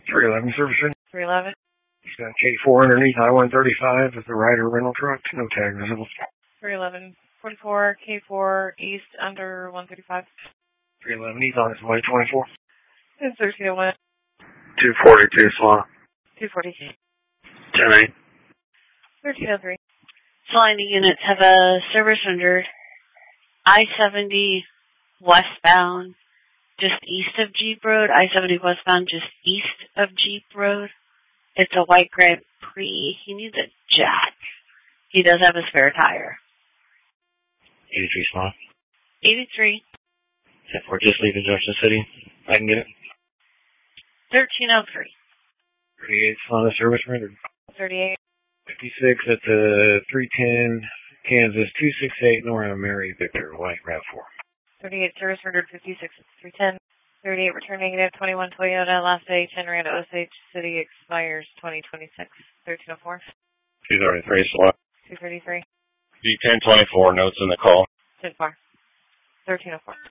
311 service in. 311. He's got K4 underneath I-135 with the Ryder rental truck. No tag visible. 311. 44, K4, east under 135. 311, he's on his way, 24. It's 1301. 242, slot. 242. 10-8. 1303. Flying units have a service rendered. I-70 westbound, just east of Jeep Road. I-70 westbound, just east of Jeep Road. It's a white Grand Prix. He needs a jack. He does have a spare tire. 83, slot. 83. If we're just leaving Junction City, I can get it. 1303. 38, slot of service rendered. 38. 56 at the 310, Kansas 268, Nora Mary Victor, white RAV4. 38, service rendered 56 at 310. 38, return negative, 21 Toyota, last day 10 Rand Osage City, expires 2026. 1304. 233, slot. 233. D1024, notes in the call. 10-4. 1304.